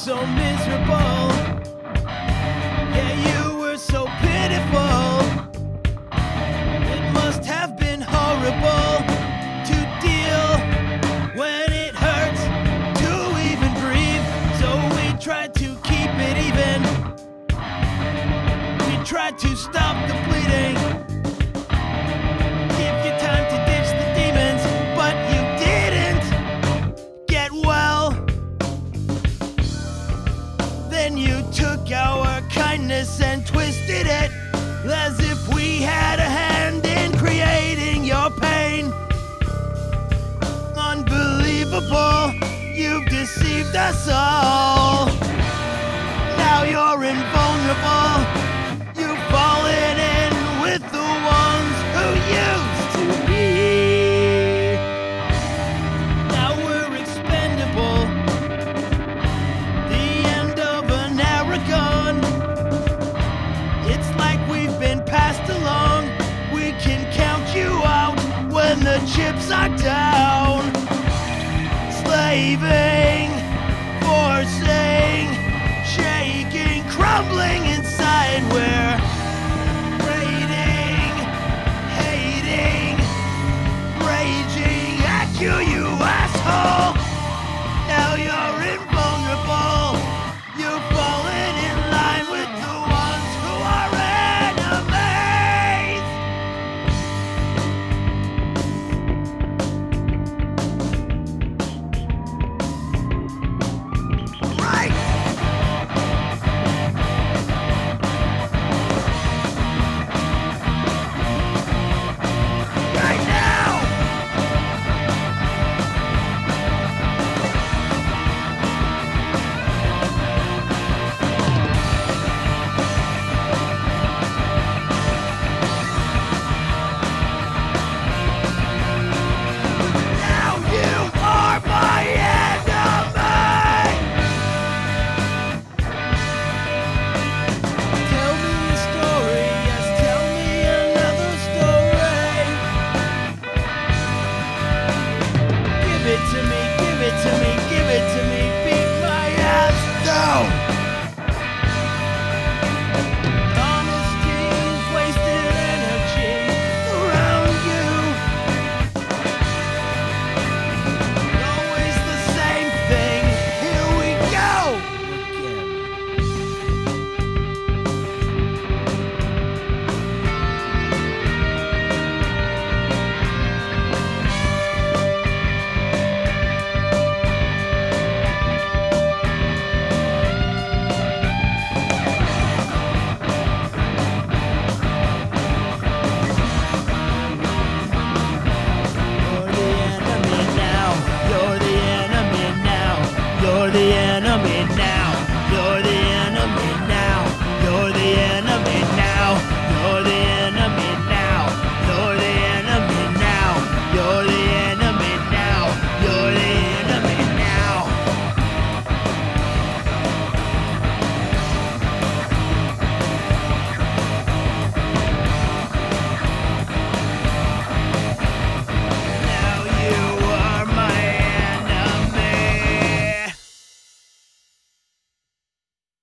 so miserable. Yeah, you were so pitiful. It must have been horrible to deal when it hurts to even breathe. So we tried to keep it even. We tried to stop the bleeding. Give you time to ditch the demons, but you didn't get well. Then you took our kindness and twisted it as if we had a hand in creating your pain. Unbelievable, you've deceived us all. Now you're invulnerable. You've fallen in with the ones who used to be. Now we're expendable. The end of an era gone. It's like we've been passed along. We can count you out when the chips are down. Slaving, forcing, shaking, crumbling inside. We're raiding, hating, raging at you, you asshole. Now you're invulnerable. You've fallen in line with the ones who are enemies. Right. Right now. Now you are my enemy. Tell me a story, yes, tell me another story. Give it to me, give it to me, give it to me, beat my ass down. Honesty's wasted energy around you. Always the same thing. Here we go again. You're the enemy now. You're the enemy now. You're the enemy.